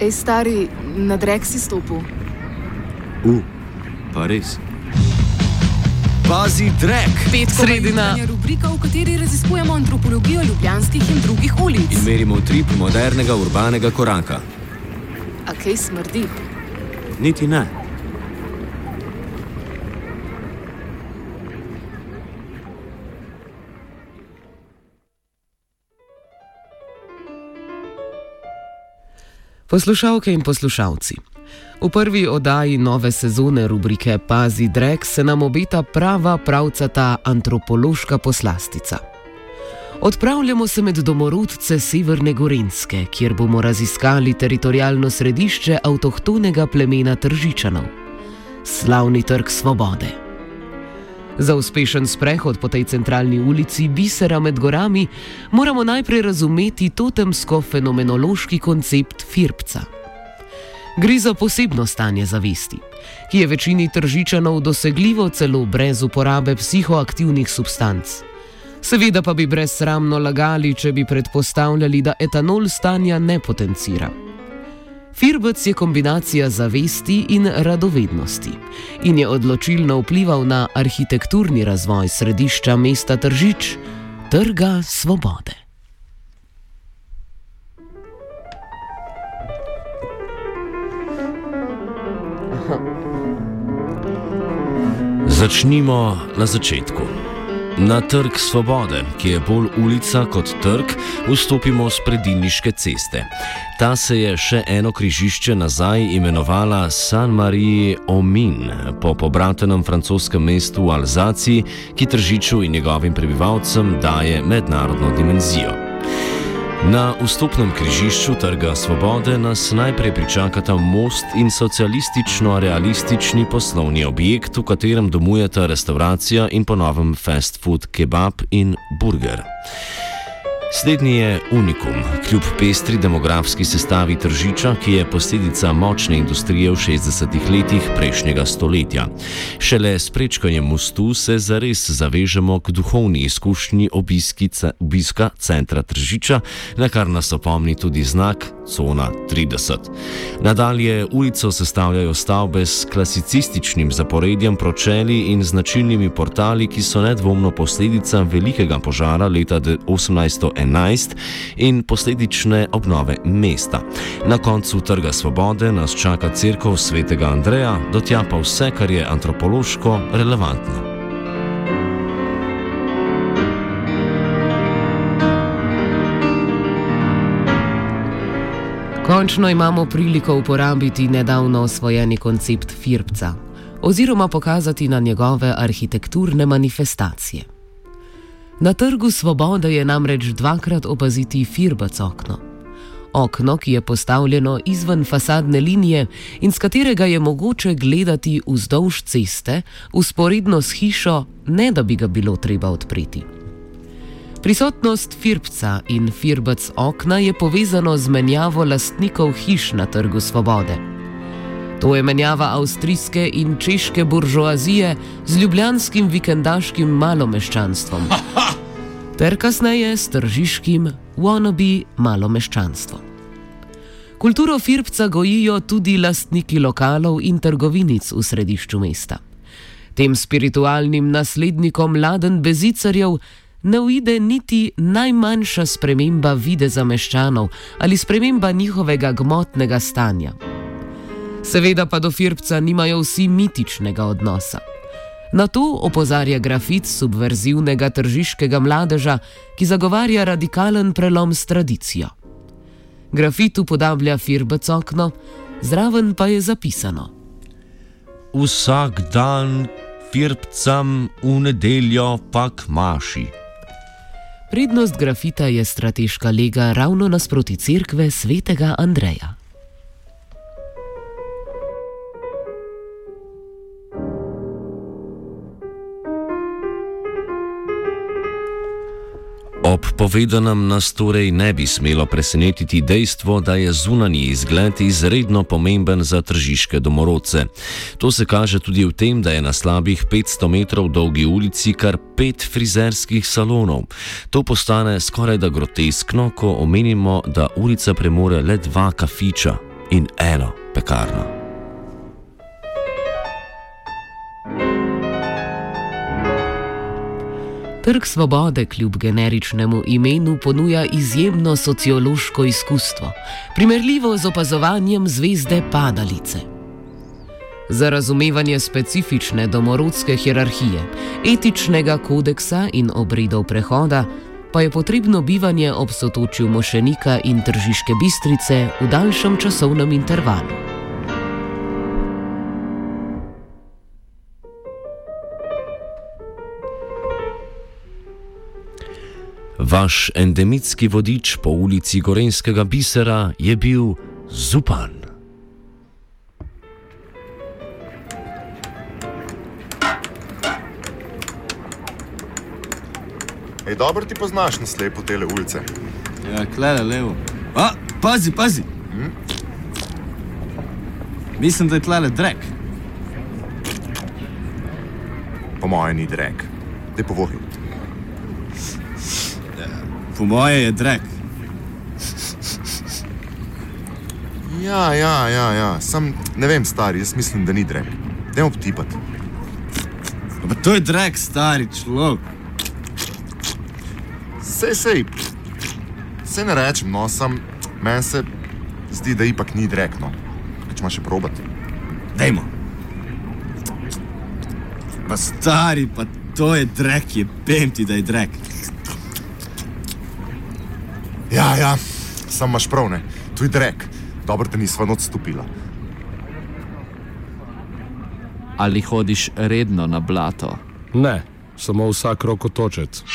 Stari, na drek si stopil. Pa res. Pazi drek! Sredina rubrika, v kateri raziskujemo antropologijo ljubljanskih in drugih ulic. In merimo utrip modernega urbanega koraka. A kaj smrdi? Niti ne. Poslušalke in poslušalci, v prvi oddaji nove sezone rubrike Pazi drek se nam obeta prava pravcata antropološka poslastica. Odpravljamo se med domorodce Severne Gorenjske, kjer bomo raziskali teritorialno središče avtohtonega plemena Tržičanov. Slavni Trg Svobode. Za uspešen sprehod po tej centralni ulici bisera med gorami moramo najprej razumeti totemsko-fenomenološki koncept Firbca. Gre za posebno stanje zavesti, ki je večini Tržičanov dosegljivo celo brez uporabe psihoaktivnih substanc. Seveda pa bi brezsramno lagali, če bi predpostavljali, da etanol stanja ne potencira. Firbec je kombinacija zavesti in radovednosti in je odločilno vplival na arhitekturni razvoj središča mesta Tržič, Trga Svobode. Začnimo na začetku. Na Trg Svobode, ki je bolj ulica kot trg, vstopimo s Predilniške ceste. Ta se je še eno križišče nazaj imenovala Saint-Marie-aux-Mines, po pobratenem francoskem mestu v Alzaciji, ki Tržiču in njegovim prebivalcem daje mednarodno dimenzijo. Na vstopnem križišču Trga Svobode nas najprej pričakata most in socialistično-realistični poslovni objekt, v katerem domujeta restauracija in po novem fast food kebab in burger. Slednji je unikum, kljub pestri demografski sestavi Tržiča, ki je posledica močne industrije v 60-ih letih prejšnjega stoletja. Šele s prečkanjem mostu se zares zavežemo k duhovni izkušnji obiska centra Tržiča, na kar nas opomni tudi znak Cona 30. Nadalje ulico sestavljajo stavbe s klasicističnim zaporedjem pročeli in značilnimi portali, ki so nedvomno posledica velikega požara leta 1811 in posledične obnove mesta. Na koncu Trga Svobode nas čaka cerkev svetega Andreja, do tja pa vse, kar je antropološko relevantno. Končno imamo priliko uporabiti nedavno osvojeni koncept Firbca oziroma pokazati na njegove arhitekturne manifestacije. Na Trgu Svobode je namreč dvakrat opaziti Firbec okno. Okno, ki je postavljeno izven fasadne linije in s katerega je mogoče gledati vzdolž ceste, vzporedno s hišo, ne da bi ga bilo treba odpreti. Prisotnost Firbca in Firbec okna je povezano z menjavo lastnikov hiš na Trgu Svobode. To je menjava avstrijske in češke buržoazije z ljubljanskim vikendaškim malomeščanstvom ter kasneje s tržiškim wannabe malomeščanstvom. Kulturo Firbca gojijo tudi lastniki lokalov in trgovinic v središču mesta. Tem spiritualnim naslednikom Laden Bezicarjev ne uide niti najmanjša sprememba videza meščanov ali sprememba njihovega gmotnega stanja. Seveda pa do Firbca nimajo vsi mitičnega odnosa. Na to opozarja grafit subverzivnega tržiškega mladeža, ki zagovarja radikalen prelom s tradicijo. Grafit upodablja Firbec okno, zraven pa je zapisano: Vsak dan Firbcam, v nedeljo pa k maši. Prednost grafita je strateška lega ravno nasproti cerkve svetega Andreja. Ob povedanem nas torej ne bi smelo presenetiti dejstvo, da je zunanji izgled izredno pomemben za tržiške domorodce. To se kaže tudi v tem, da je na slabih 500 metrov dolgi ulici kar 5 frizerskih salonov. To postane skorajda groteskno, ko omenimo, da ulica premore le 2 kafiča. in eno pekarno. Trg svobode kljub generičnemu imenu ponuja izjemno sociološko izkustvo, primerljivo z opazovanjem zvezde padalice. Za razumevanje specifične domorodske hierarhije, etičnega kodeksa in obredov prehoda pa je potrebno bivanje ob sotočju Mošenika in Tržiške Bistrice v daljšem časovnem intervalu. Vaš endemitski vodič po ulici Gorenjskega bisera je bil Zupan. Ej, dobro ti poznaš naslej po tele ulice. Ja, klele levo. A, pazi! Mislim, da je tlele drek. Po moje ni drek. Daj povohi. Po moje je drek. Ja. Sam ne vem, stari, jaz mislim, da ni drek. Dajmo potipati. Pa to je drek, stari človek. Sej ne rečem, no, sam meni se zdi, da ipak ni drek, no. Če imaš še probati. Dajmo. Pa stari, pa to je drek, jebem ti, da je drek. Ja, sam imaš prav, ne. Tu je drek. Dobro te nisva noč stopila. Ali hodiš redno na blato? Ne, samo vsak rokotočec.